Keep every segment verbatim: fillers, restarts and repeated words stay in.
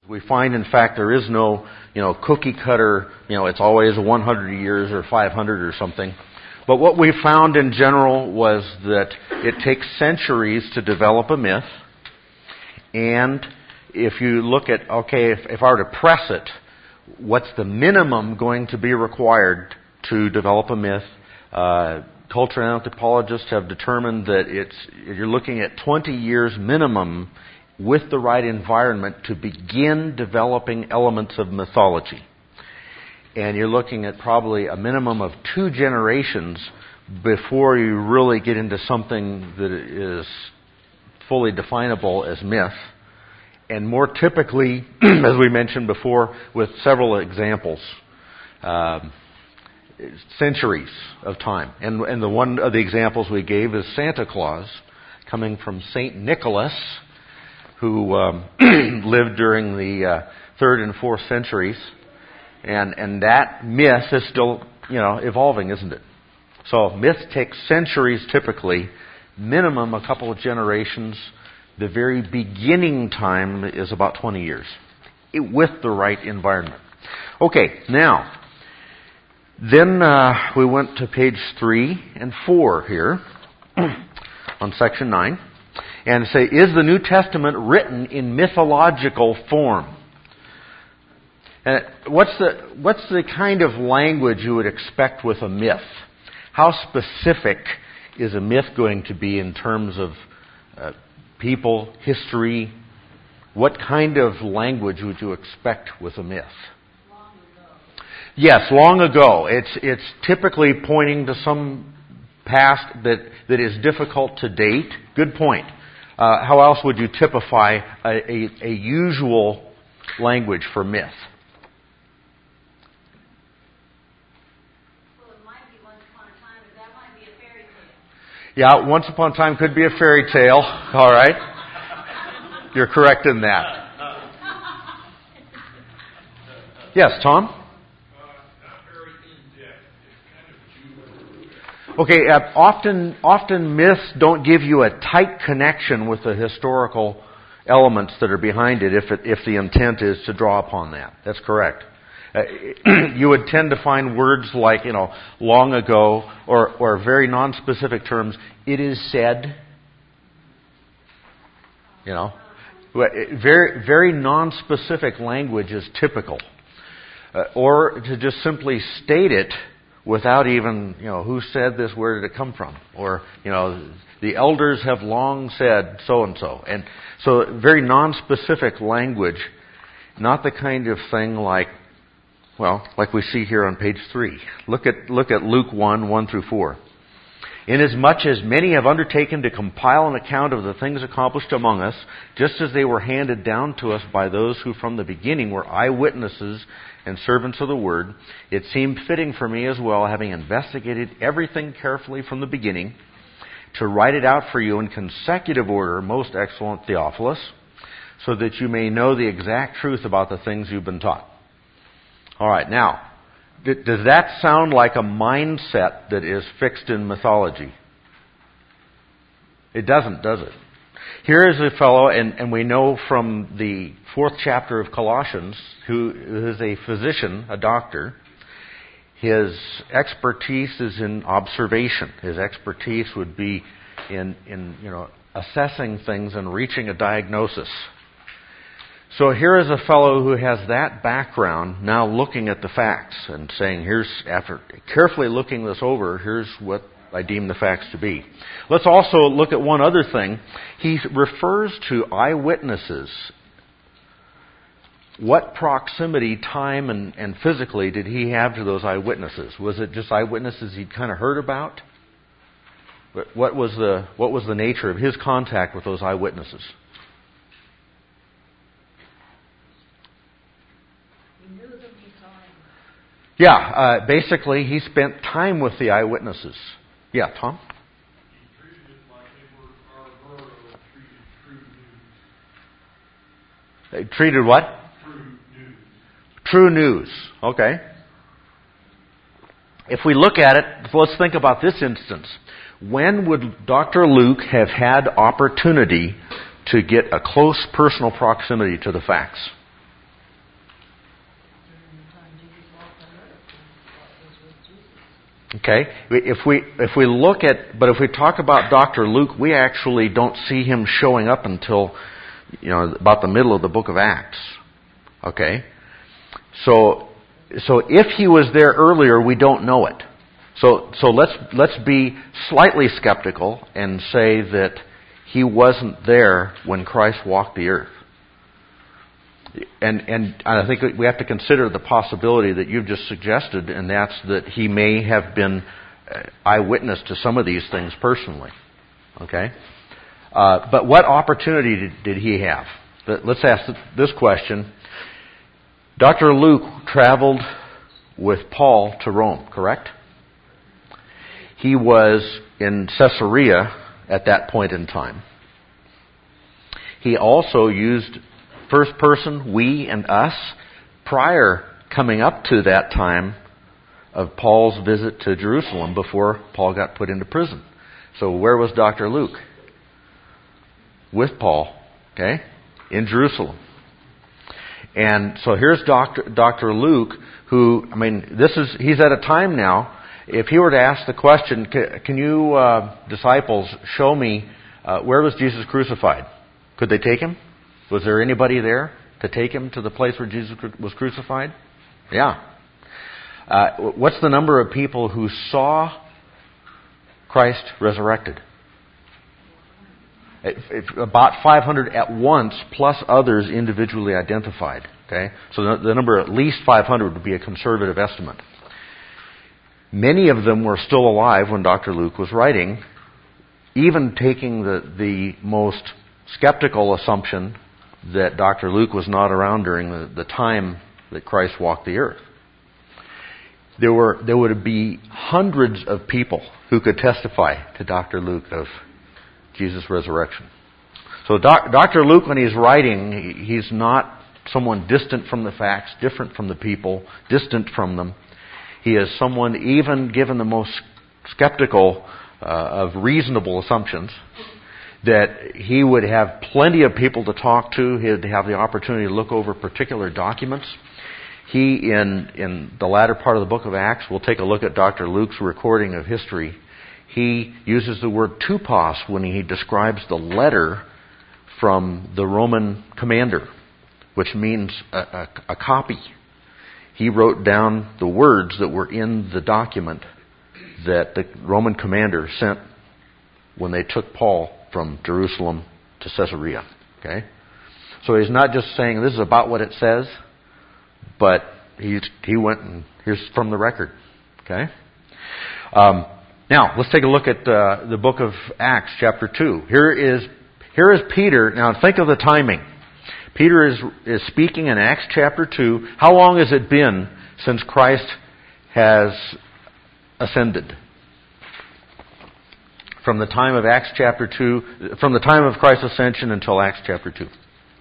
We find, in fact, there is no, you know, cookie cutter, you know, it's always one hundred years or five hundred or something. But what we found in general was that it takes centuries to develop a myth. And if you look at, okay, if, if I were to press it, what's the minimum going to be required to develop a myth? Uh, cultural anthropologists have determined that it's you're looking at twenty years minimum with the right environment to begin developing elements of mythology. And you're looking at probably a minimum of two generations before you really get into something that is fully definable as myth. And more typically, as we mentioned before, with several examples, um, centuries of time. And, and the one of the examples we gave is Santa Claus, coming from Saint Nicholas, who um, lived during the uh, third and fourth centuries, and and that myth is still, you know, evolving, isn't it? So myths take centuries typically, minimum a couple of generations. The very beginning time is about twenty years, it, with the right environment. Okay, now then uh, we went to page three and four here on section nine. And say, is the New Testament written in mythological form? And what's the what's the kind of language you would expect with a myth? How specific is a myth going to be in terms of uh, people, history? What kind of language would you expect with a myth? Long ago. Yes, long ago. It's it's typically pointing to some past that that is difficult to date. Good point. Uh, how else would you typify a, a, a usual language for myth? Well, it might be once upon a time, but that might be a fairy tale. Yeah, once upon a time could be a fairy tale. All right. You're correct in that. Yes, Tom? Okay, uh, often often myths don't give you a tight connection with the historical elements that are behind it if it, if the intent is to draw upon that. That's correct. Uh, you would tend to find words like, you know, long ago, or, or very non-specific terms, it is said, you know. Very, very non-specific language is typical. Uh, or to just simply state it without even, you know, who said this, where did it come from? Or, you know, the elders have long said so-and-so. And so very non-specific language, not the kind of thing like, well, like we see here on page three. Look at look at Luke one, one through four. Inasmuch as many have undertaken to compile an account of the things accomplished among us, just as they were handed down to us by those who from the beginning were eyewitnesses and servants of the word, it seemed fitting for me as well, having investigated everything carefully from the beginning, to write it out for you in consecutive order, most excellent Theophilus, so that you may know the exact truth about the things you've been taught. All right, now, does that sound like a mindset that is fixed in mythology? It doesn't, does it? Here is a fellow, and, and we know from the fourth chapter of Colossians, who is a physician, a doctor. His expertise is in observation. His expertise would be in, in you know, assessing things and reaching a diagnosis. So here is a fellow who has that background, now looking at the facts and saying, here's, after carefully looking this over, here's what I deem the facts to be. Let's also look at one other thing. He refers to eyewitnesses. What proximity, time, and, and physically did he have to those eyewitnesses? Was it just eyewitnesses he'd kind of heard about? But what was the what was the nature of his contact with those eyewitnesses? Yeah, uh, basically he spent time with the eyewitnesses. Yeah, Tom? He treated it like they were our world, treated true news. They treated what? True news. True news. Okay. If we look at it, let's think about this instance. When would Doctor Luke have had opportunity to get a close personal proximity to the facts? Okay? If we if we look at, but if we talk about Doctor Luke, we actually don't see him showing up until, you know, about the middle of the book of Acts. Okay? So so if he was there earlier, we don't know it. So so let's let's be slightly skeptical and say that he wasn't there when Christ walked the earth. And and I think we have to consider the possibility that you've just suggested, and that's that he may have been eyewitness to some of these things personally. Okay? Uh, but what opportunity did, did he have? Let's ask this question. Doctor Luke traveled with Paul to Rome, correct? He was in Caesarea at that point in time. He also used first person, we and us, prior coming up to that time of Paul's visit to Jerusalem before Paul got put into prison. So where was Doctor Luke? With Paul, okay, in Jerusalem. And so here's Doctor Doctor Luke, who, I mean, this is, he's at a time now, if he were to ask the question, can, can you, uh, disciples, show me, uh, where was Jesus crucified? Could they take him? Was there anybody there to take him to the place where Jesus was crucified? Yeah. Uh, what's the number of people who saw Christ resurrected? It, it, about five hundred at once, plus others individually identified. Okay, so the, the number at least five hundred would be a conservative estimate. Many of them were still alive when Doctor Luke was writing, even taking the the most skeptical assumption that Doctor Luke was not around during the, the time that Christ walked the earth. There were there would be hundreds of people who could testify to Doctor Luke of Jesus' resurrection. So doc, Doctor Luke, when he's writing, he, he's not someone distant from the facts, different from the people, distant from them. He is someone, even given the most skeptical uh, of reasonable assumptions, that he would have plenty of people to talk to. He'd have the opportunity to look over particular documents. He, in in the latter part of the book of Acts, we'll take a look at Doctor Luke's recording of history. He uses the word tupos when he describes the letter from the Roman commander, which means a, a, a copy. He wrote down the words that were in the document that the Roman commander sent when they took Paul from Jerusalem to Caesarea. Okay? So he's not just saying this is about what it says, but he he went and here's from the record. Okay? Um, now let's take a look at uh, the book of Acts, chapter two. Here is here is Peter. Now think of the timing. Peter is is speaking in Acts chapter two. How long has it been since Christ has ascended? From the time of Acts chapter two, from the time of Christ's ascension until Acts chapter two.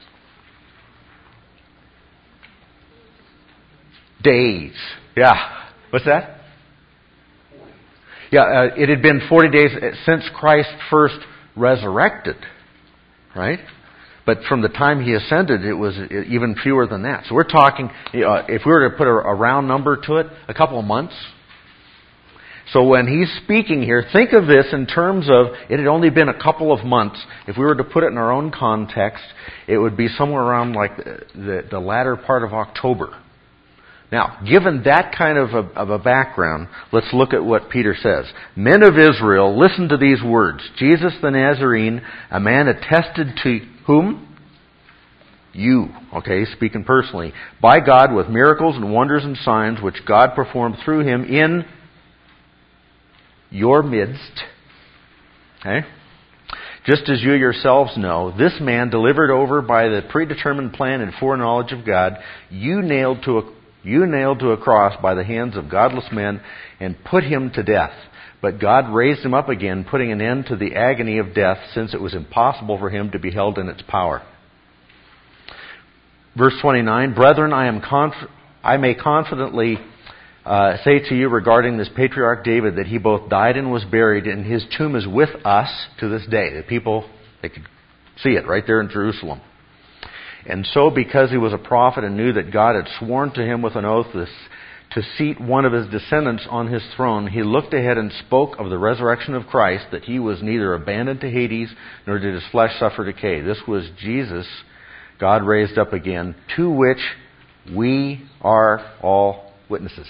Days. Yeah. What's that? Yeah, uh, it had been forty days since Christ first resurrected, right? But from the time he ascended, it was even fewer than that. So we're talking, you know, if we were to put a, a round number to it, a couple of months. So when he's speaking here, think of this in terms of it had only been a couple of months. If we were to put it in our own context, it would be somewhere around like the, the, the latter part of October. Now, given that kind of a, of a background, let's look at what Peter says. Men of Israel, listen to these words. Jesus the Nazarene, a man attested to whom? You. Okay, speaking personally. By God with miracles and wonders and signs which God performed through him in your midst. Okay? Just as you yourselves know, this man delivered over by the predetermined plan and foreknowledge of God, you nailed to a You nailed to a cross by the hands of godless men and put him to death. But God raised him up again, putting an end to the agony of death, since it was impossible for him to be held in its power. Verse twenty-nine, Brethren, I am conf- I may confidently uh, say to you regarding this patriarch David that he both died and was buried, and his tomb is with us to this day. The people, they could see it right there in Jerusalem. And so, because he was a prophet and knew that God had sworn to him with an oath this, to seat one of his descendants on his throne, he looked ahead and spoke of the resurrection of Christ, that he was neither abandoned to Hades, nor did his flesh suffer decay. This was Jesus, God raised up again, to which we are all witnesses.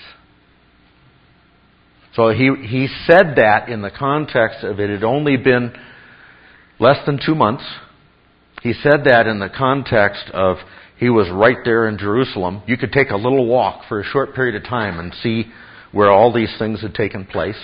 So he, he said that in the context of it had only been less than two months. He said that in the context of he was right there in Jerusalem. You could take a little walk for a short period of time and see where all these things had taken place.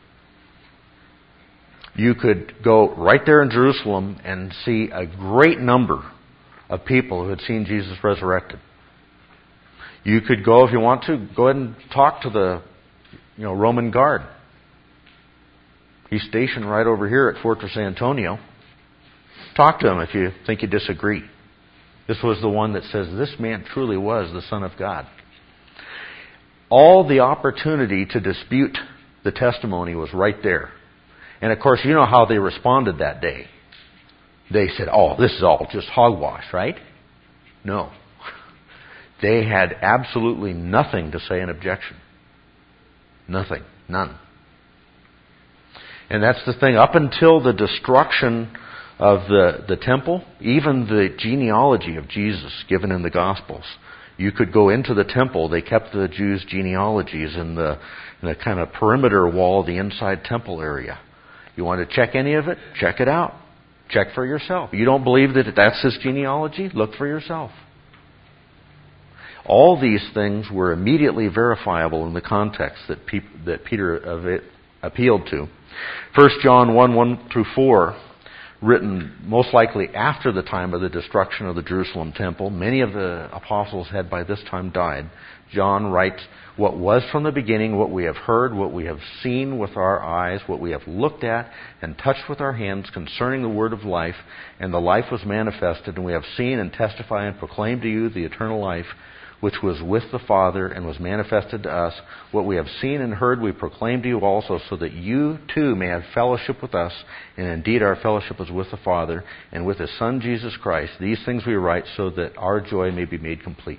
You could go right there in Jerusalem and see a great number of people who had seen Jesus resurrected. You could go, if you want to, go ahead and talk to the you know, Roman guard. He's stationed right over here at Fortress Antonio. Talk to him if you think you disagree. This was the one that says, this man truly was the Son of God. All the opportunity to dispute the testimony was right there. And of course, you know how they responded that day. They said, oh, this is all just hogwash, right? No. They had absolutely nothing to say in objection. Nothing. None. And that's the thing. Up until the destruction of the, the temple, even the genealogy of Jesus given in the Gospels, you could go into the temple. They kept the Jews' genealogies in the, in the kind of perimeter wall of the inside temple area. You want to check any of it? Check it out. Check for yourself. You don't believe that that's his genealogy? Look for yourself. All these things were immediately verifiable in the context that, Pe- that Peter appealed to. First John one, one through four, written most likely after the time of the destruction of the Jerusalem temple. Many of the apostles had by this time died. John writes, what was from the beginning, what we have heard, what we have seen with our eyes, what we have looked at and touched with our hands concerning the word of life, and the life was manifested, and we have seen and testify and proclaim to you the eternal life, which was with the Father and was manifested to us. What we have seen and heard we proclaim to you also, so that you too may have fellowship with us. And indeed our fellowship is with the Father and with His Son Jesus Christ. These things we write so that our joy may be made complete.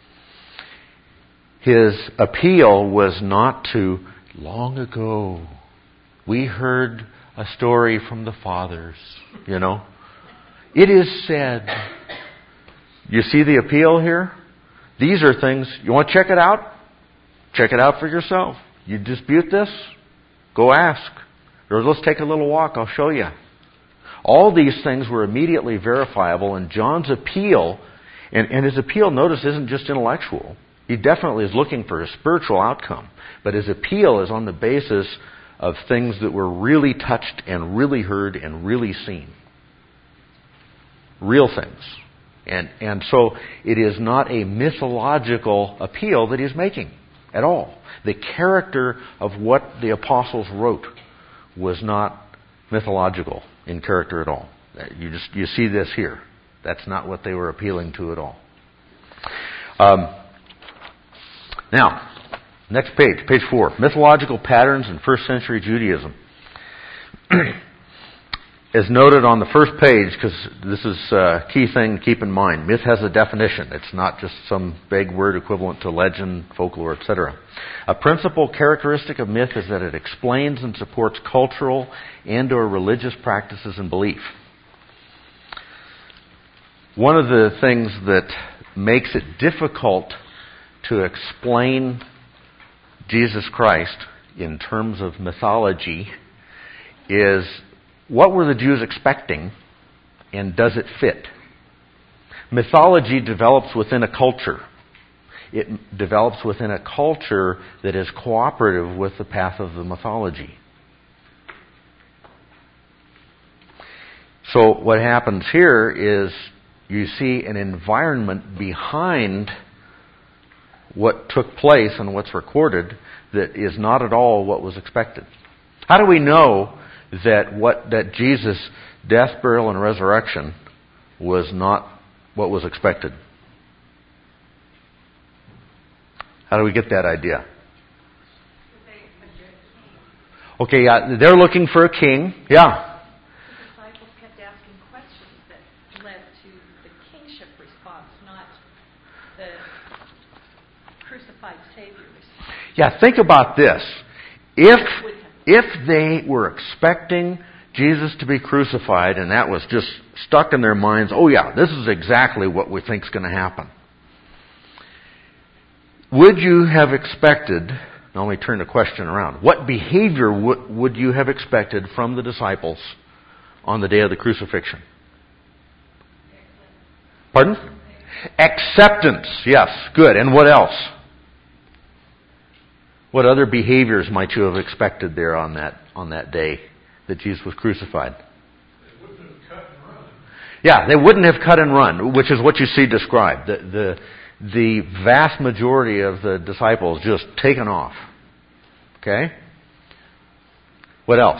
His appeal was not to, long ago, we heard a story from the fathers, you know. It is said. You see the appeal here? These are things, you want to check it out? Check it out for yourself. You dispute this? Go ask. Or let's take a little walk, I'll show you. All these things were immediately verifiable, and John's appeal, and, and his appeal, notice, isn't just intellectual. He definitely is looking for a spiritual outcome. But his appeal is on the basis of things that were really touched and really heard and really seen. Real things. And and so it is not a mythological appeal that he's making at all. The character of what the apostles wrote was not mythological in character at all. You just you see this here. That's not what they were appealing to at all. Um, now, next page, page four. Mythological patterns in first century Judaism. As noted on the first page, because this is a key thing to keep in mind, myth has a definition. It's not just some vague word equivalent to legend, folklore, et cetera. A principal characteristic of myth is that it explains and supports cultural and or religious practices and belief. One of the things that makes it difficult to explain Jesus Christ in terms of mythology is, what were the Jews expecting, and does it fit? Mythology develops within a culture. It develops within a culture that is cooperative with the path of the mythology. So what happens here is you see an environment behind what took place and what's recorded that is not at all what was expected. How do we know that what that Jesus' death, burial, and resurrection was not what was expected? How do we get that idea? Okay, yeah, they're looking for a king. Yeah. The disciples kept asking questions that led to the kingship response, not the crucified Savior was Yeah, think about this. If with him. if they were expecting Jesus to be crucified and that was just stuck in their minds, oh yeah, this is exactly what we think is going to happen. Would you have expected, now let me turn the question around, what behavior w- would you have expected from the disciples on the day of the crucifixion? Pardon? Acceptance, yes, good. And what else? What other behaviors might you have expected there on that on that day that Jesus was crucified? They wouldn't have cut and run. Yeah, they wouldn't have cut and run, which is what you see described. The the, the vast majority of the disciples just taken off. Okay? What else?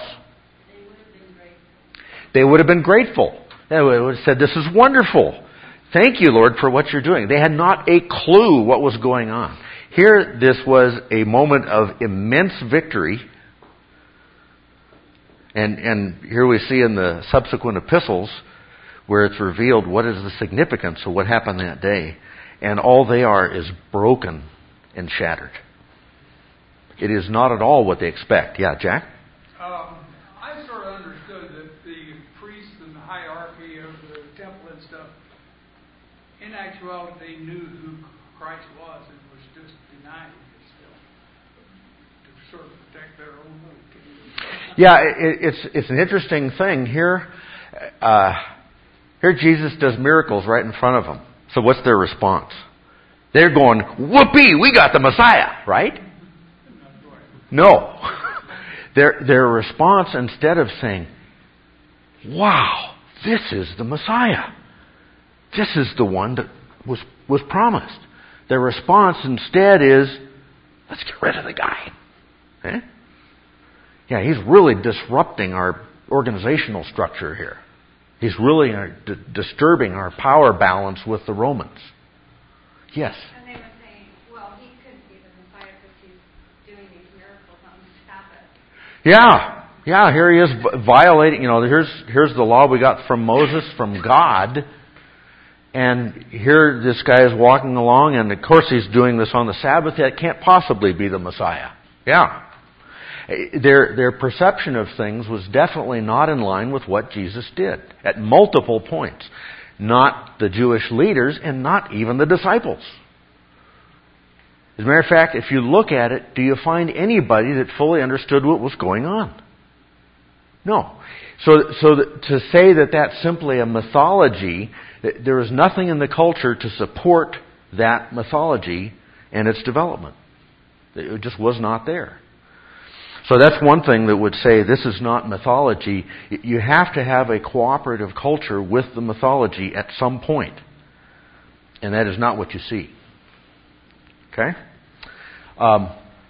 They would have been grateful. They would have said, "This is wonderful. Thank you, Lord, for what you're doing." They had not a clue what was going on. Here, this was a moment of immense victory. And, and here we see in the subsequent epistles where it's revealed what is the significance of what happened that day. And all they are is broken and shattered. It is not at all what they expect. Yeah, Jack? Um, I sort of understood that the priests and the hierarchy of the temple and stuff, in actuality, they knew who Christ was and was just denying it still to sort of protect their own little kingdom. Yeah, it, it's it's an interesting thing here. Uh, here Jesus does miracles right in front of them. So what's their response? They're going, "Whoopee! We got the Messiah!" Right? No. their their response, instead of saying, "Wow, this is the Messiah. This is the one that was was promised." Their response instead is, "Let's get rid of the guy." Eh? Yeah, he's really disrupting our organizational structure here. He's really uh, d- disturbing our power balance with the Romans. Yes? And they were saying, well, he couldn't be the Messiah because he's doing these miracles on the Sabbath. Yeah. Yeah, here he is violating, you know, here's here's the law we got from Moses, from God. And here this guy is walking along, and of course he's doing this on the Sabbath. That can't possibly be the Messiah. Yeah. Their their perception of things was definitely not in line with what Jesus did at multiple points. Not the Jewish leaders and not even the disciples. As a matter of fact, if you look at it, do you find anybody that fully understood what was going on? No. So, so to say that that's simply a mythology, there is nothing in the culture to support that mythology and its development. It just was not there. So that's one thing that would say this is not mythology. You have to have a cooperative culture with the mythology at some point. And that is not what you see. Okay? Um,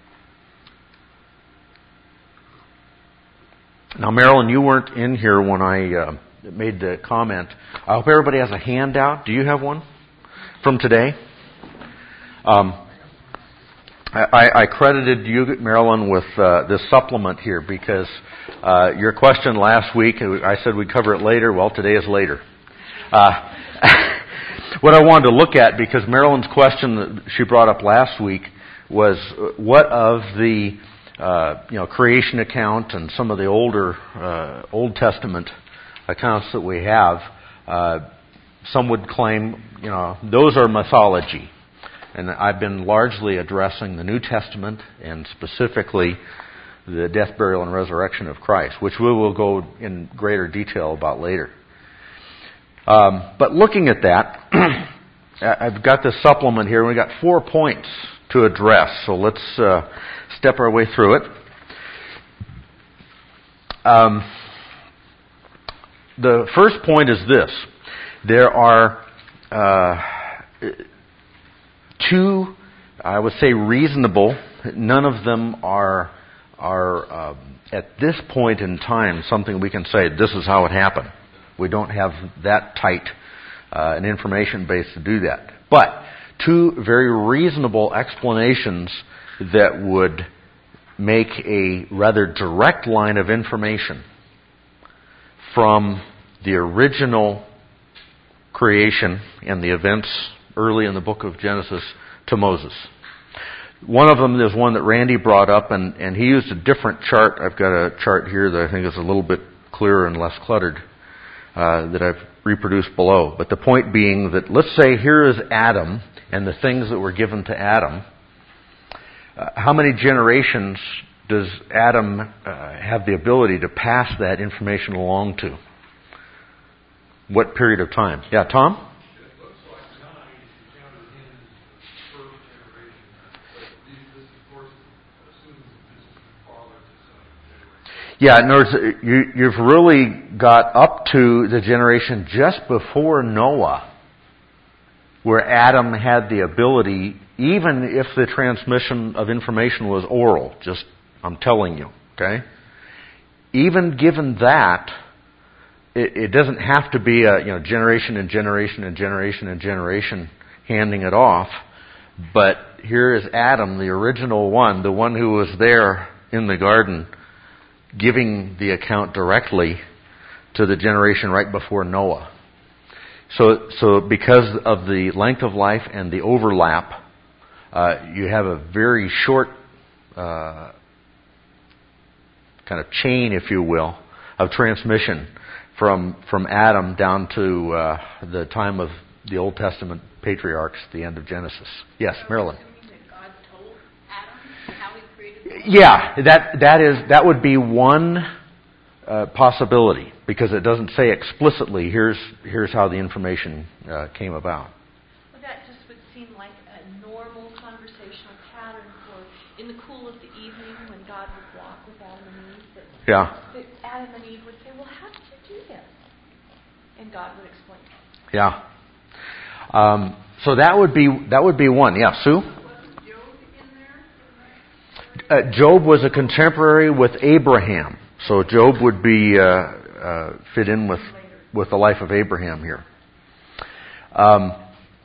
now, Marilyn, you weren't in here when I uh, made the comment. I hope everybody has a handout. Do you have one from today? Um, I, I credited you, Marilyn, with uh, this supplement here because uh, your question last week, I said we'd cover it later. Well, today is later. Uh, what I wanted to look at, because Marilyn's question that she brought up last week was what of the uh, you know creation account and some of the older uh, Old Testament accounts that we have, uh, some would claim you know those are mythology. And I've been largely addressing the New Testament and specifically the death, burial, and resurrection of Christ, which we will go in greater detail about later. Um, but looking at that, I've got this supplement here, and we've got four points to address. So let's uh, step our way through it. Um, the first point is this. There are... Uh, Two, I would say, reasonable. None of them are are um, at this point in time something we can say this is how it happened. We don't have that tight uh, an information base to do that. But two very reasonable explanations that would make a rather direct line of information from the original creation and the events early in the book of Genesis to Moses. One of them is one that Randy brought up, and, and he used a different chart. I've got a chart here that I think is a little bit clearer and less cluttered uh, that I've reproduced below. But the point being that, let's say here is Adam and the things that were given to Adam. Uh, how many generations does Adam uh, have the ability to pass that information along to? What period of time? Yeah, Tom? It looks like nine if you counted him as the first generation. But these, this, of course, assumes that this is the father to son generation. Yeah, in other words, you, you've really got up to the generation just before Noah, where Adam had the ability, even if the transmission of information was oral, just, I'm telling you, okay? Even given that, it, it doesn't have to be a, you know, generation and generation and generation and generation handing it off. But here is Adam, the original one, the one who was there in the garden, giving the account directly to the generation right before Noah. So, so because of the length of life and the overlap, uh, you have a very short uh, kind of chain, if you will, of transmission from from Adam down to uh, the time of the Old Testament patriarchs, the end of Genesis. Yes, Marilyn. God told Adam how he created the world? Yeah, that that is that would be one uh, possibility, because it doesn't say explicitly here's here's how the information uh, came about. Well, that just would seem like a normal conversational pattern for in the cool of the evening when God would walk with Adam and Eve. That, Yeah. that Adam and Eve would say, "Well, how did you do this?" And God would explain. Yeah. Um, so that would be that would be one. Yeah, Sue. Uh, Job was a contemporary with Abraham, so Job would be uh, uh, fit in with with the life of Abraham here. Um,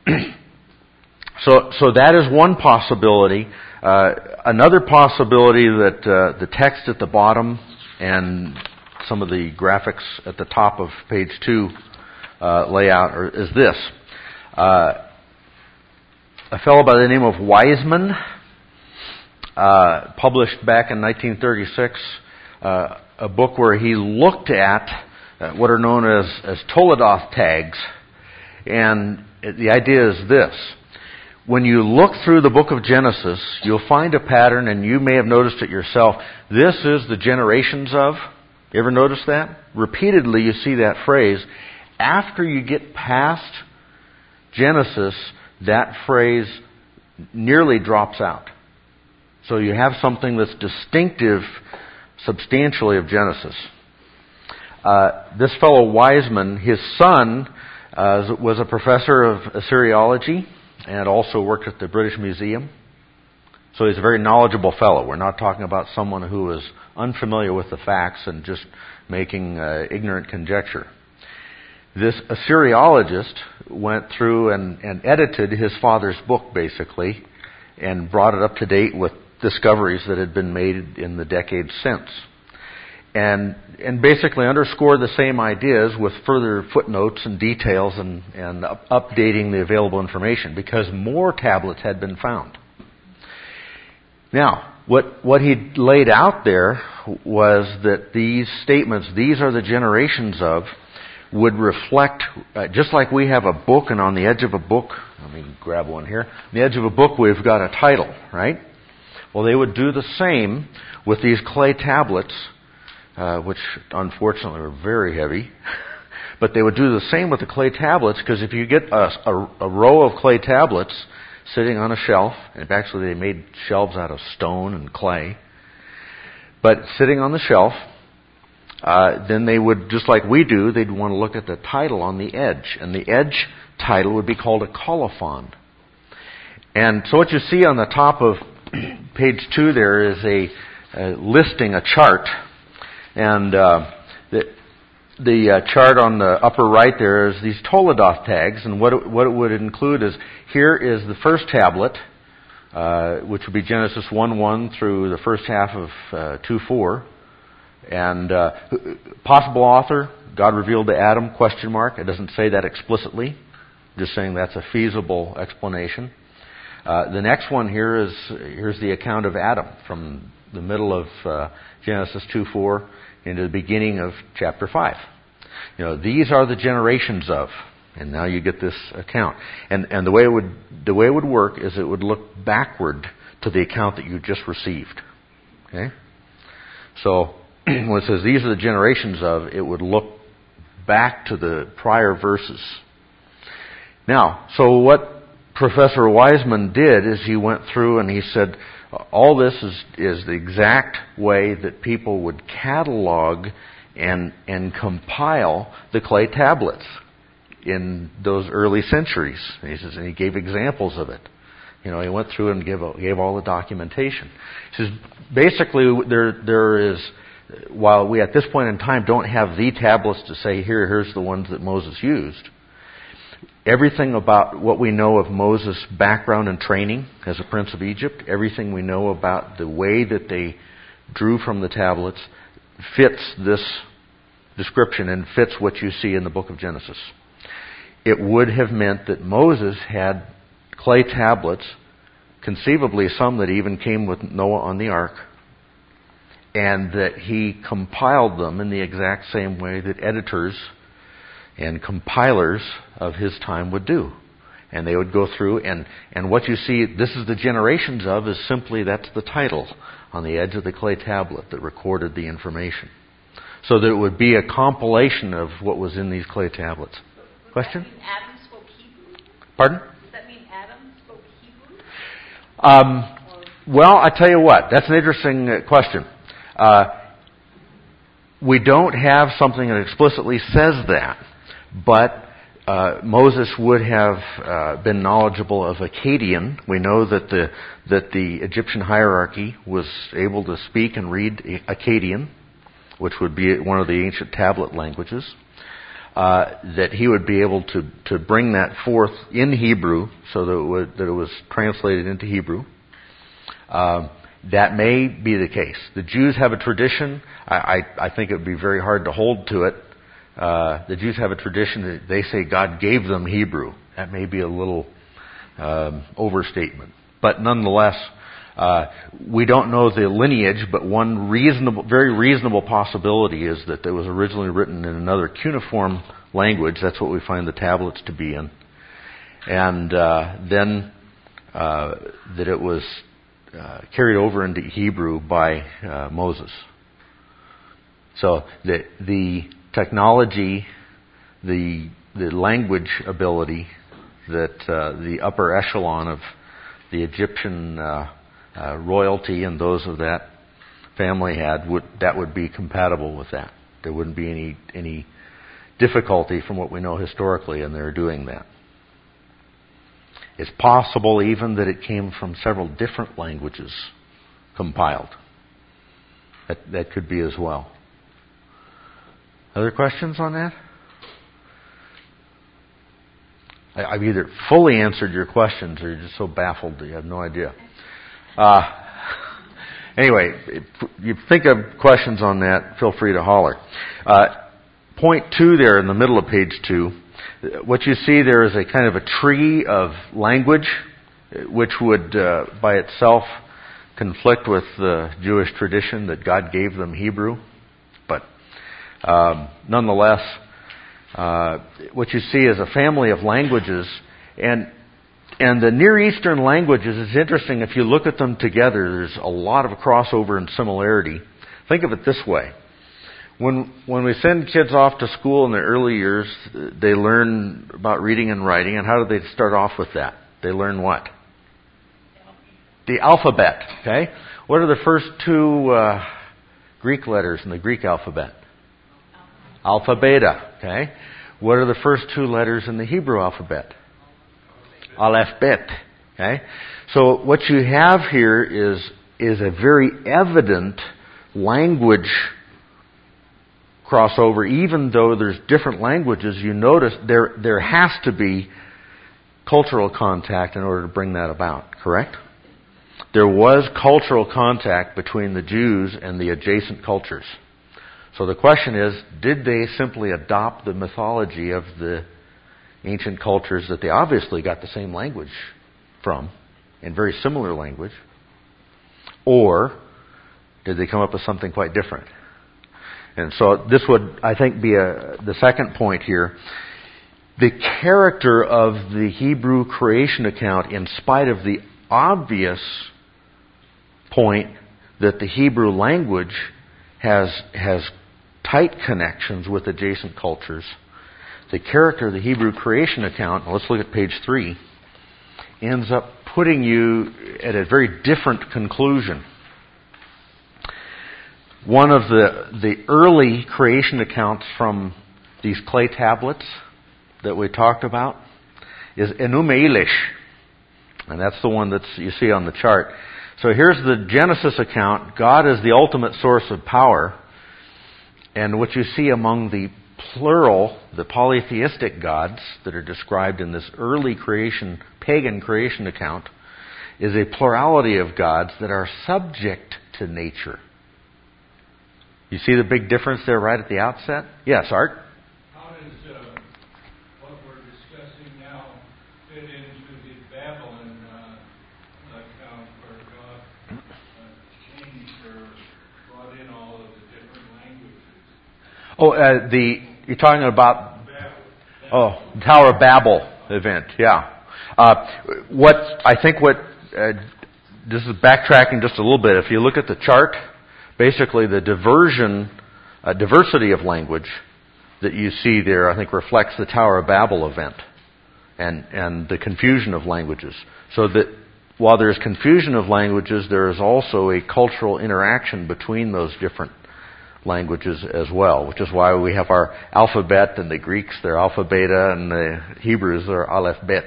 so so that is one possibility. Uh, another possibility that uh, the text at the bottom and some of the graphics at the top of page two uh, layout are, is this. Uh, a fellow by the name of Wiseman uh, published back in nineteen thirty-six uh, a book where he looked at uh, what are known as, as Toledoth tags. And the idea is this. When you look through the book of Genesis, you'll find a pattern, and you may have noticed it yourself. This is the generations of. You ever notice that? Repeatedly you see that phrase. After you get past Genesis, that phrase nearly drops out. So you have something that's distinctive substantially of Genesis. Uh, this fellow Wiseman, his son, uh, was a professor of Assyriology and also worked at the British Museum. So he's a very knowledgeable fellow. We're not talking about someone who is unfamiliar with the facts and just making uh, ignorant conjecture. This Assyriologist went through and, and edited his father's book, basically, and brought it up to date with discoveries that had been made in the decades since. And and basically underscore the same ideas with further footnotes and details and, and up, updating the available information, because more tablets had been found. Now, what what he laid out there was that these statements, these are the generations of, would reflect, uh, just like we have a book, and on the edge of a book, let me grab one here, on the edge of a book we've got a title, right? Well, they would do the same with these clay tablets, uh, which unfortunately are very heavy. But they would do the same with the clay tablets, because if you get a, a, a row of clay tablets sitting on a shelf, and actually they made shelves out of stone and clay, but sitting on the shelf, uh, then they would, just like we do, they'd want to look at the title on the edge. And the edge title would be called a colophon. And so what you see on the top of page two there is a, a listing, a chart. And uh, the, the uh, chart on the upper right there is these Toledoth tags. And what it, what it would include is, here is the first tablet, uh, which would be Genesis one one through the first half of uh, two four. And uh, possible author, God revealed to Adam, question mark. It doesn't say that explicitly. Just saying that's a feasible explanation. Uh, the next one here is, here's the account of Adam from the middle of uh, Genesis two four into the beginning of chapter five. You know, these are the generations of, and now you get this account. And and the way it would the way it would work is it would look backward to the account that you just received. Okay? So when it says these are the generations of, it would look back to the prior verses. Now, so what Professor Wiseman did is he went through and he said, all this is, is the exact way that people would catalog and, and compile the clay tablets in those early centuries. And he says, and he gave examples of it. You know, he went through and gave, gave all the documentation. He says, basically, there there is, while we at this point in time don't have the tablets to say, here, here's the ones that Moses used, everything about what we know of Moses' background and training as a prince of Egypt, everything we know about the way that they drew from the tablets fits this description and fits what you see in the book of Genesis. It would have meant that Moses had clay tablets, conceivably some that even came with Noah on the ark, and that he compiled them in the exact same way that editors and compilers of his time would do. And they would go through, and, and what you see, this is the generations of, is simply, that's the title on the edge of the clay tablet that recorded the information. So that it would be a compilation of what was in these clay tablets. Question? Does that mean Adam spoke Hebrew? Pardon? Does that mean Adam spoke Hebrew? Um, well, I tell you what, that's an interesting uh, question. Uh, we don't have something that explicitly says that, but uh, Moses would have uh, been knowledgeable of Akkadian. We know that the that the Egyptian hierarchy was able to speak and read Akkadian, which would be one of the ancient tablet languages. Uh, that he would be able to, to bring that forth in Hebrew, so that it, would, that it was translated into Hebrew. Uh, that may be the case. The Jews have a tradition. I, I, I think it would be very hard to hold to it. Uh, the Jews have a tradition that they say God gave them Hebrew. That may be a little um, overstatement. But nonetheless, uh, we don't know the lineage, but one reasonable, very reasonable possibility is that it was originally written in another cuneiform language. That's what we find the tablets to be in. And uh, then uh, that it was uh, carried over into Hebrew by uh, Moses. So the, the technology, the, the language ability that uh, the upper echelon of the Egyptian uh, Uh, royalty and those of that family had, would that would be compatible with that. There wouldn't be any any difficulty from what we know historically in their doing that. It's possible even that it came from several different languages compiled. That that could be as well. Other questions on that? I, I've either fully answered your questions or you're just so baffled that you have no idea. Uh, anyway, if you think of questions on that, feel free to holler. Uh, point two there in the middle of page two, what you see there is a kind of a tree of language, which would uh, by itself conflict with the Jewish tradition that God gave them Hebrew. But um, nonetheless, uh, what you see is a family of languages, and And the Near Eastern languages is interesting. If you look at them together, there's a lot of crossover and similarity. Think of it this way. When when we send kids off to school in their early years, they learn about reading and writing. And how do they start off with that? They learn what? The alphabet. Okay? What are the first two uh, Greek letters in the Greek alphabet? Alpha, beta. Okay? What are the first two letters in the Hebrew alphabet? Aleph, bet. Okay? So what you have here is is a very evident language crossover. Even though there's different languages, you notice there there has to be cultural contact in order to bring that about, correct? There was cultural contact between the Jews and the adjacent cultures. So the question is, did they simply adopt the mythology of the ancient cultures that they obviously got the same language from? in very similar language? Or did they come up with something quite different? And so this would, I think, be a, the second point here. The character of the Hebrew creation account, in spite of the obvious point that the Hebrew language has, has tight connections with adjacent cultures, the character of the Hebrew creation account, let's look at page three, ends up putting you at a very different conclusion. One of the, the early creation accounts from these clay tablets that we talked about is Enuma Elish. And that's the one that you see on the chart. So here's the Genesis account. God is the ultimate source of power. And what you see among the plural, the polytheistic gods that are described in this early creation, pagan creation account, is a plurality of gods that are subject to nature. You see the big difference there right at the outset? Yes, Art? How does uh, what we're discussing now fit into the Babylon uh, account where God uh, changed or brought in all of the different languages? Oh, uh, the you're talking about Babel. oh Tower of Babel event, yeah. Uh, what I think what uh, this is backtracking just a little bit. If you look at the chart, basically the diversion, uh, diversity of language that you see there, I think reflects the Tower of Babel event and and the confusion of languages. So that while there's confusion of languages, there is also a cultural interaction between those different languages as well, which is why we have our alphabet, and the Greeks, their alpha beta, and the Hebrews, their aleph bet.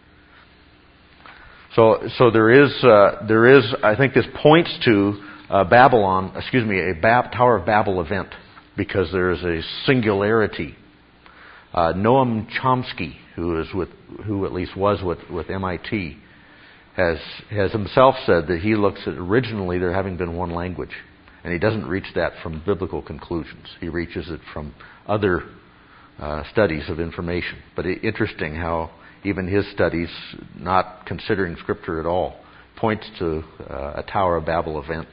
So, so there is, uh, there is, I think this points to uh, Babylon, excuse me, a Bab- Tower of Babel event, because there is a singularity. Uh, Noam Chomsky, who is with, who at least was with, with M I T, has has himself said that he looks at originally there having been one language. And he doesn't reach that from biblical conclusions. He reaches it from other uh, studies of information. But it, interesting how even his studies, not considering Scripture at all, points to uh, a Tower of Babel event.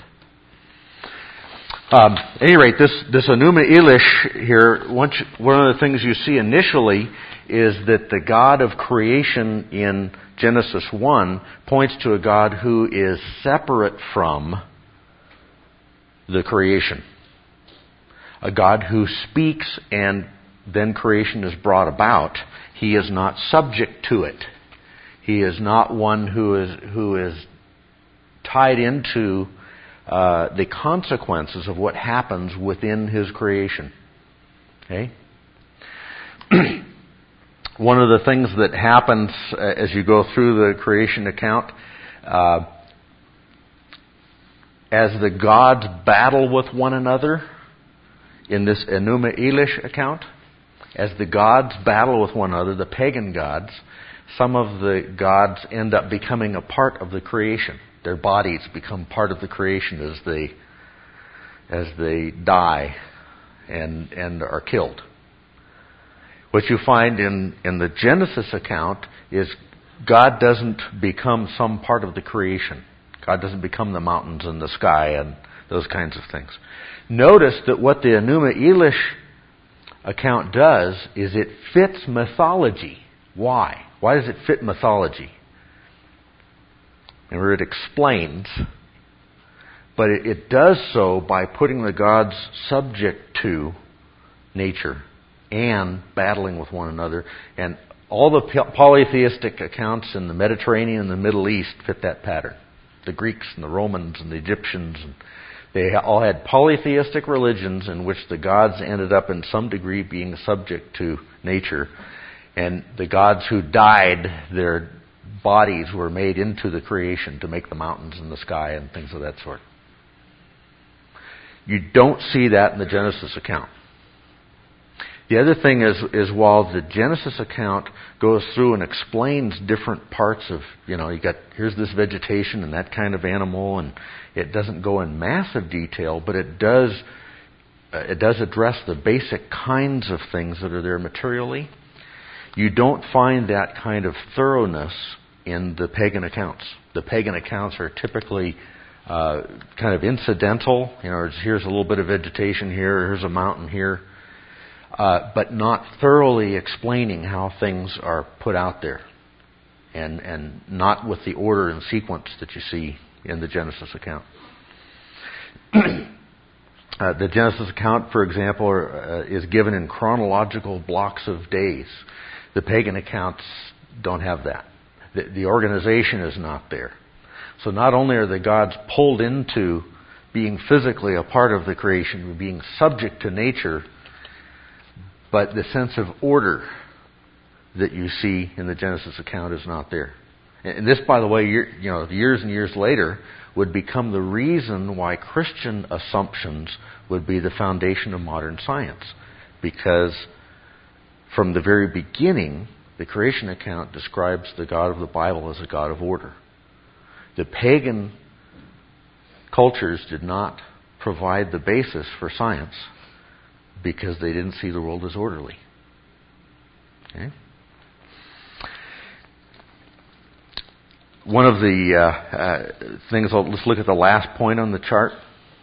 Um, at any rate, this, this Enuma Elish here, once, one of the things you see initially is that the God of creation in Genesis one points to a God who is separate from the creation. A God who speaks and then creation is brought about. He is not subject to it. He is not one who is who is tied into uh, the consequences of what happens within his creation. Okay? One of the things that happens uh, as you go through the creation account, uh, as the gods battle with one another in this Enuma Elish account, as the gods battle with one another, the pagan gods, some of the gods end up becoming a part of the creation. Their bodies become part of the creation as they as they die and and are killed. What you find in, in the Genesis account is God doesn't become some part of the creation. God doesn't become the mountains and the sky and those kinds of things. Notice that what the Enuma Elish account does is it fits mythology. Why? Why does it fit mythology? And where it explains, but it, it does so by putting the gods subject to nature and battling with one another. And all the polytheistic accounts in the Mediterranean and the Middle East fit that pattern. The Greeks and the Romans and the Egyptians, and they all had polytheistic religions in which the gods ended up in some degree being subject to nature. And the gods who died, their bodies were made into the creation to make the mountains and the sky and things of that sort. You don't see that in the Genesis account. The other thing is, is while the Genesis account goes through and explains different parts of, you know, you got, here's this vegetation and that kind of animal, and it doesn't go in massive detail, but it does, uh, it does address the basic kinds of things that are there materially. You don't find that kind of thoroughness in the pagan accounts. The pagan accounts are typically uh, kind of incidental. You know, here's a little bit of vegetation here, here's a mountain here, uh, but not thoroughly explaining how things are put out there, and and not with the order and sequence that you see in the Genesis account. uh, the Genesis account, for example, uh, is given in chronological blocks of days. The pagan accounts don't have that. The, the organization is not there. So not only are the gods pulled into being physically a part of the creation, being subject to nature, but the sense of order that you see in the Genesis account is not there. And this, by the way, you know, years and years later, would become the reason why Christian assumptions would be the foundation of modern science. Because from the very beginning, the creation account describes the God of the Bible as a God of order. The pagan cultures did not provide the basis for science because they didn't see the world as orderly. Okay? One of the uh, uh, things, let's look at the last point on the chart.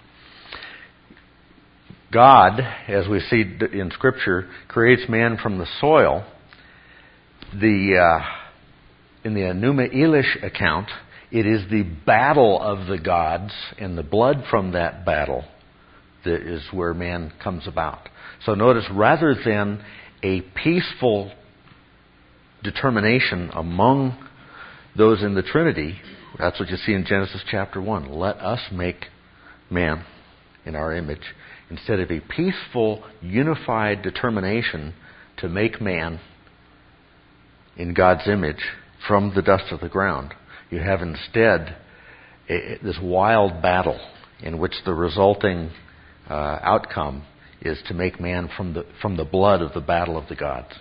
God, as we see in Scripture, creates man from the soil. The uh, in the Enuma Elish account, it is the battle of the gods and the blood from that battle that is where man comes about. So notice, rather than a peaceful determination among those in the Trinity, that's what you see in Genesis chapter one. Let us make man in our image. Instead of a peaceful, unified determination to make man in God's image from the dust of the ground, you have instead a, this wild battle in which the resulting uh, outcome is to make man from the from the blood of the battle of the gods.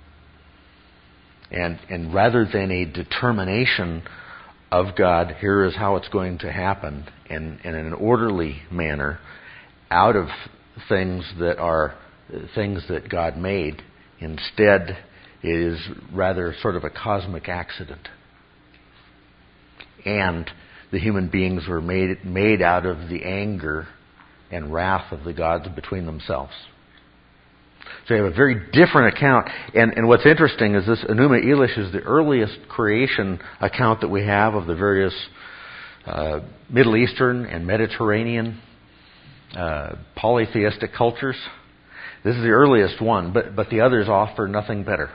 And and rather than a determination of God, here is how it's going to happen, and, and in an orderly manner, out of things that are things that God made, instead it is rather sort of a cosmic accident. And the human beings were made made out of the anger and wrath of the gods between themselves. So you have a very different account. And, and what's interesting is this Enuma Elish is the earliest creation account that we have of the various uh, Middle Eastern and Mediterranean uh, polytheistic cultures. This is the earliest one, but, but the others offer nothing better.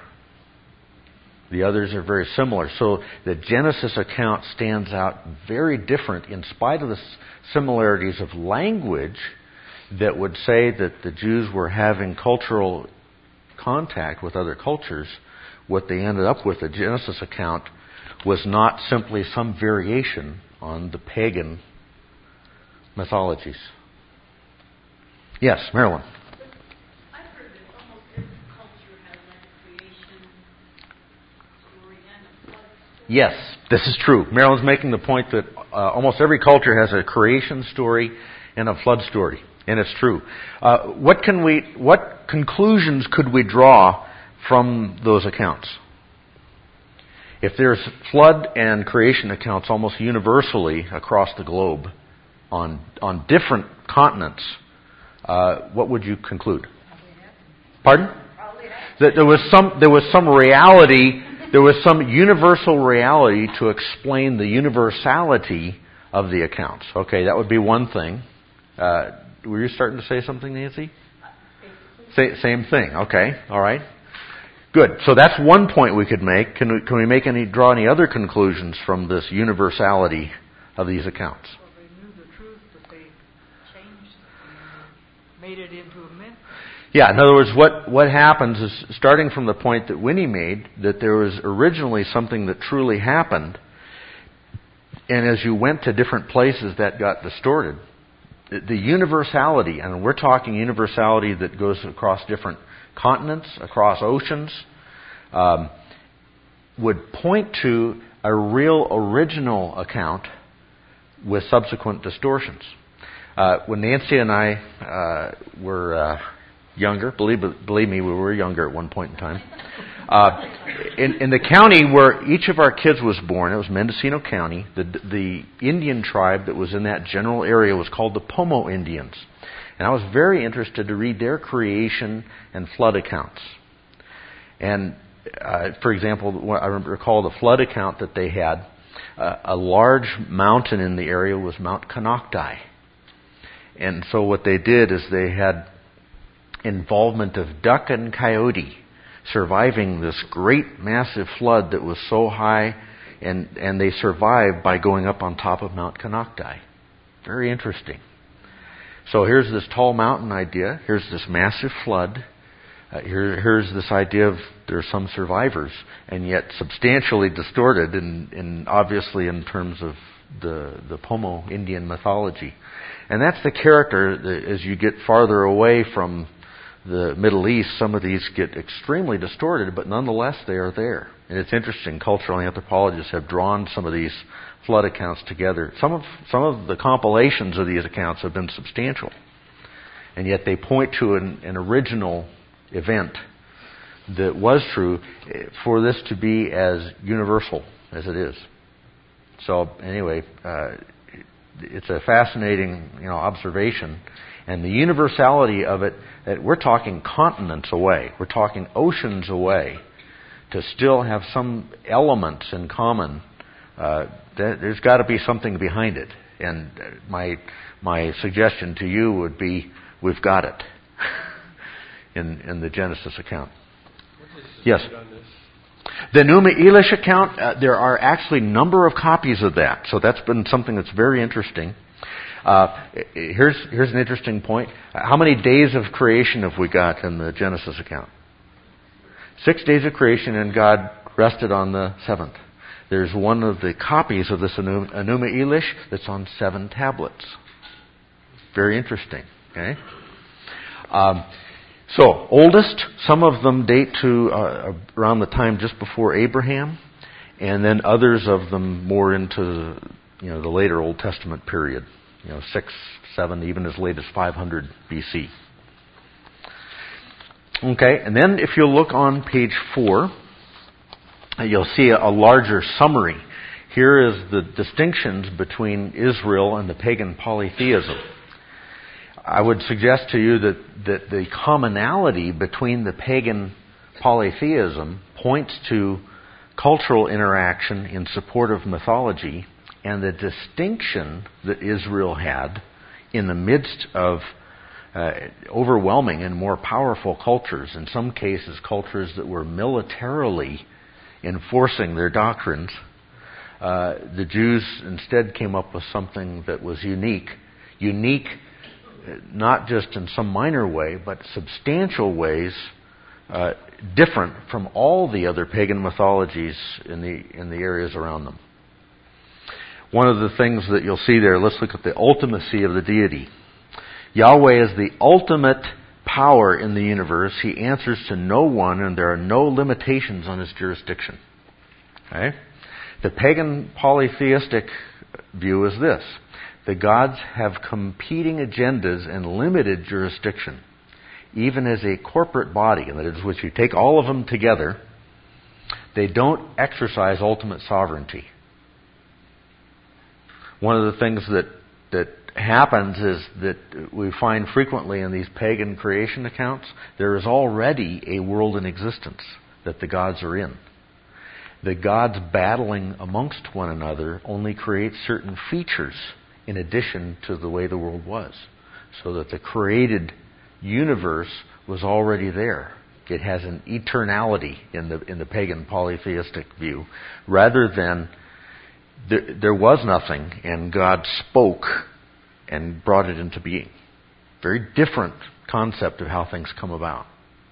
The others are very similar. So the Genesis account stands out very different in spite of the similarities of language that would say that the Jews were having cultural contact with other cultures. What they ended up with, the Genesis account, was not simply some variation on the pagan mythologies. Yes, Marilyn. I've heard that almost every culture has like a creation story and a flood story. Yes, this is true. Marilyn's making the point that uh, almost every culture has a creation story and a flood story. And it's true. Uh, what can we? What conclusions could we draw from those accounts? If there's flood and creation accounts almost universally across the globe on on different continents, uh, what would you conclude? Pardon? That there was some there was some reality, there was some universal reality to explain the universality of the accounts. Okay, that would be one thing. Uh, Were you starting to say something, Nancy? Say, same thing. Okay. All right. Good. So that's one point we could make. Can we, can we make any draw any other conclusions from this universality of these accounts? Well, they knew the truth, but they changed and made it into a myth. Yeah. In other words, what what happens is, starting from the point that Winnie made, that there was originally something that truly happened, and as you went to different places, that got distorted. The universality, and we're talking universality that goes across different continents, across oceans, um, would point to a real original account with subsequent distortions. Uh, when Nancy and I uh, were uh, younger, believe believe me, we were younger at one point in time, Uh, in, in the county where each of our kids was born, it was Mendocino County, the, the Indian tribe that was in that general area was called the Pomo Indians. And I was very interested to read their creation and flood accounts. And, uh, for example, I recall the flood account that they had. Uh, a large mountain in the area was Mount Konocti. And so what they did is they had involvement of duck and coyote surviving this great massive flood that was so high, and, and they survived by going up on top of Mount Konocti. Very interesting. So here's this tall mountain idea. Here's this massive flood. Uh, here, here's this idea of there are some survivors, and yet substantially distorted, in, in obviously in terms of the the Pomo Indian mythology. And that's the character that as you get farther away from the Middle East, some of these get extremely distorted, but nonetheless they are there. And it's interesting, cultural anthropologists have drawn some of these flood accounts together. Some of some of the compilations of these accounts have been substantial, and yet they point to an, an original event that was true for this to be as universal as it is. So anyway, uh, it's a fascinating, you know, observation, and the universality of it. That we're talking continents away, we're talking oceans away, to still have some elements in common. Uh, there's got to be something behind it, and my my suggestion to you would be, we've got it in in the Genesis account. Yes. The Numa Elish account, uh, there are actually a number of copies of that, so that's been something that's very interesting. Uh, here's here's an interesting point. How many days of creation have we got in the Genesis account? Six days of creation, and God rested on the seventh. There's one of the copies of this Enuma Elish that's on seven tablets. Very interesting. Okay. Um, so oldest, some of them date to uh, around the time just before Abraham, and then others of them more into you know the later Old Testament period. You know, six, seven, even as late as five hundred B C. Okay, and then if you look on page four, you'll see a larger summary. Here is the distinctions between Israel and the pagan polytheism. I would suggest to you that, that the commonality between the pagan polytheism points to cultural interaction in support of mythology, and the distinction that Israel had in the midst of uh, overwhelming and more powerful cultures, in some cases cultures that were militarily enforcing their doctrines, uh, the Jews instead came up with something that was unique. Unique not just in some minor way, but substantial ways uh, different from all the other pagan mythologies in the in the areas around them. One of the things that you'll see there, let's look at the ultimacy of the deity. Yahweh is the ultimate power in the universe. He answers to no one, and there are no limitations on his jurisdiction. Okay? The pagan polytheistic view is this: the gods have competing agendas and limited jurisdiction, even as a corporate body, and that is, which you take all of them together, they don't exercise ultimate sovereignty. One of the things that that happens is that we find frequently in these pagan creation accounts, there is already a world in existence that the gods are in. The gods battling amongst one another only creates certain features in addition to the way the world was, so that the created universe was already there. It has an eternality in the in the pagan polytheistic view, rather than there, there was nothing and God spoke and brought it into being. Very different concept of how things come about.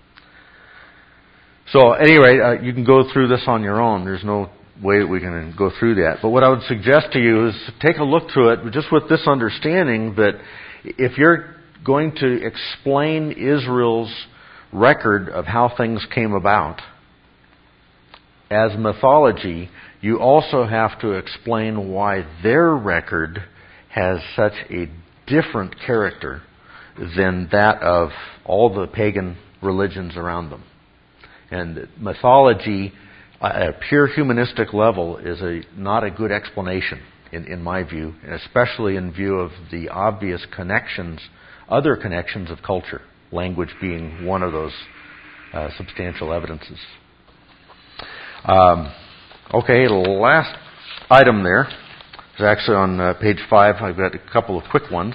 So anyway, uh, you can go through this on your own. There's no way that we can go through that. But what I would suggest to you is take a look through it just with this understanding that if you're going to explain Israel's record of how things came about as mythology, you also have to explain why their record has such a different character than that of all the pagan religions around them. And mythology, at a pure humanistic level, is a not a good explanation, in, in my view, and especially in view of the obvious connections, other connections of culture, language being one of those uh, substantial evidences. Um, okay, the last item there is actually on uh, page five. I've got a couple of quick ones.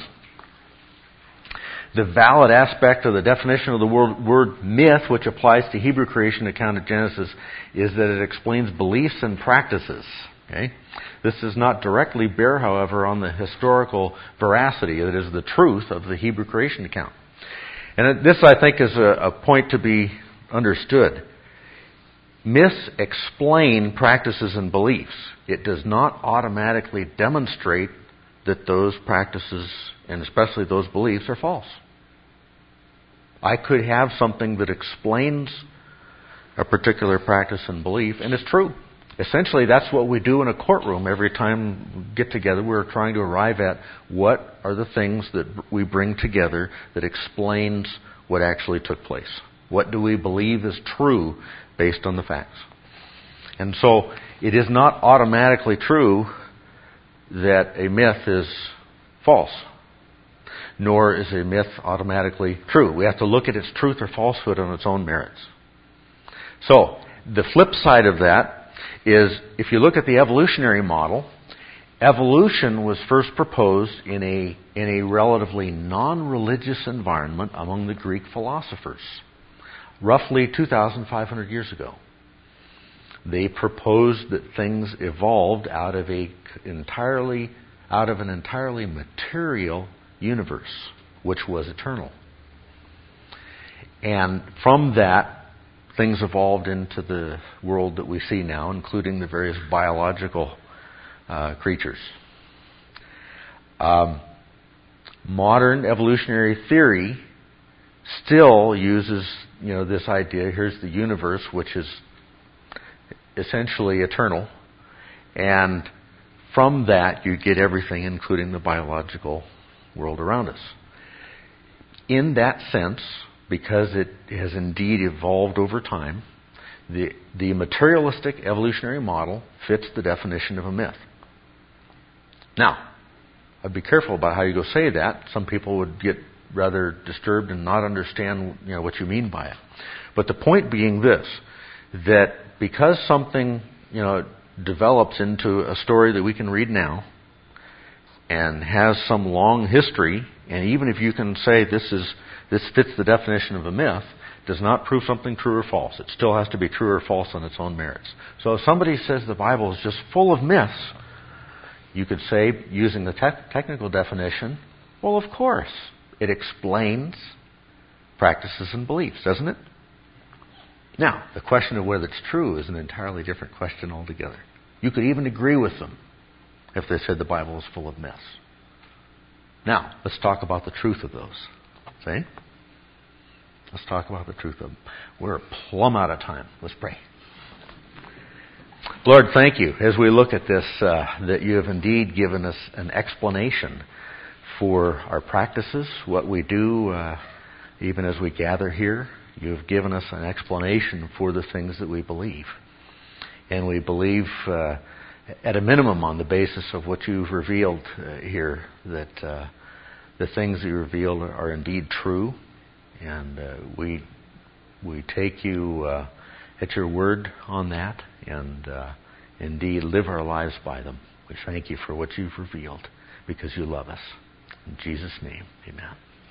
The valid aspect of the definition of the word, word myth, which applies to Hebrew creation account of Genesis, is that it explains beliefs and practices. Okay? This does not directly bear, however, on the historical veracity, that is, the truth of the Hebrew creation account. And this, I think, is a, a point to be understood. Myths explain practices and beliefs. It does not automatically demonstrate that those practices, and especially those beliefs, are false. I could have something that explains a particular practice and belief, and it's true. Essentially, that's what we do in a courtroom every time we get together. We're trying to arrive at what are the things that we bring together that explains what actually took place. What do we believe is true based on the facts? And so, it is not automatically true that a myth is false, nor is a myth automatically true. We have to look at its truth or falsehood on its own merits. So, the flip side of that is, if you look at the evolutionary model, evolution was first proposed in a in a relatively non-religious environment among the Greek philosophers, roughly two thousand five hundred years ago. They proposed that things evolved out of a entirely out of an entirely material universe, which was eternal. And from that, things evolved into the world that we see now, including the various biological uh, creatures. Um, modern evolutionary theory still uses, you know, this idea. Here's the universe, which is essentially eternal, and from that you get everything, including the biological world around us. In that sense, because it has indeed evolved over time, the, the materialistic evolutionary model fits the definition of a myth. Now, I'd be careful about how you go say that. Some people would get rather disturbed and not understand, you know, what you mean by it. But the point being this, that because something, you know, develops into a story that we can read now and has some long history, and even if you can say this is this fits the definition of a myth, does not prove something true or false. It still has to be true or false on its own merits. So if somebody says the Bible is just full of myths, you could say, using the te- technical definition, well, of course, it explains practices and beliefs, doesn't it? Now, the question of whether it's true is an entirely different question altogether. You could even agree with them if they said the Bible is full of myths. Now, let's talk about the truth of those. See? Let's talk about the truth of them. We're plumb out of time. Let's pray. Lord, thank you, as we look at this, uh, that you have indeed given us an explanation for our practices, what we do, uh, even as we gather here. You have given us an explanation for the things that we believe. And we believe, uh, at a minimum, on the basis of what you've revealed uh, here, that uh, the things that you revealed are indeed true. And uh, we we take you uh, at your word on that, and uh, indeed live our lives by them. We thank you for what you've revealed, because you love us. In Jesus' name, amen.